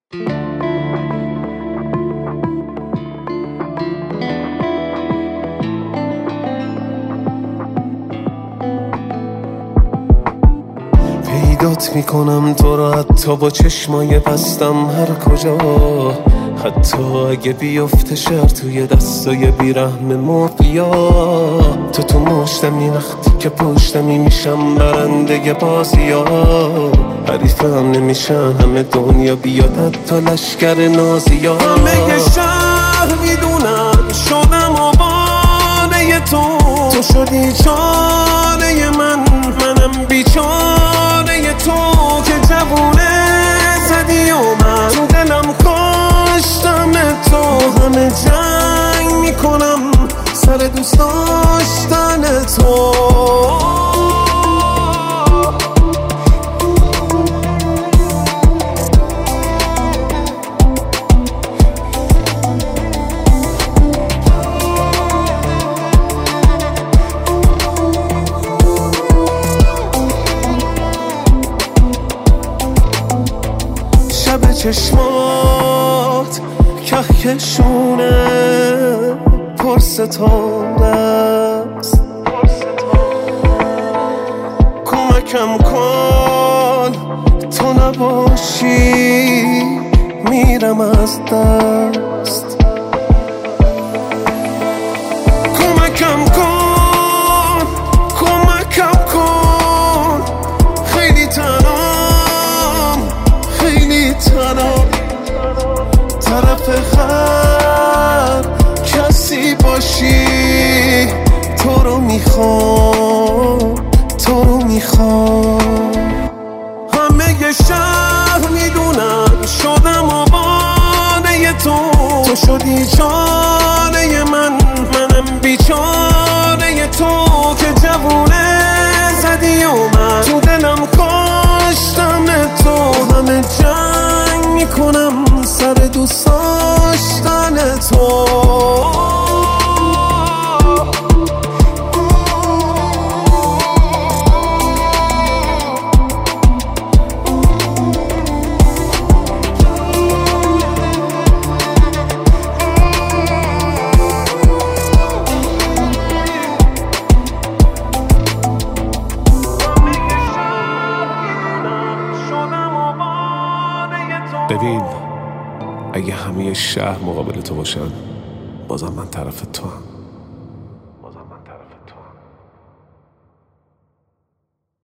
پیدات میکنم تو رو حتی با چشمای بستم هر کجا، حتی اگه بیفته شهر توی دستای بیرحم مافیا. تو مشتمی وقتی که پشتمی میشم برنده بازیا، حریفم نمیشن همه دنیا بیاد حتی لشکر نازیا. همه شهر میدونن شدم آبانه تو شدی چانه منم بیچانه تو که جوونه زدی و من تو دلم کاشتم تو. همه جنگ میکنم سر دوست داشتن تو. شب چشمات کهکشونه پر ستاره است، کمکم کن تو نباشی میرم از دست. کمکم کن خیلی تنام طرف هر کسی باشی. تو رو میخوام همه شهر میدونن شدم آبانه تو شدی چانه منم بیچانه تو که جوونه زدی و من تو دلم کاشتم تو. همه جنگ میکنم سر دوست داشتن تو. ببین اگه همه شهر مقابل تو باشن بازم من طرف تو هم.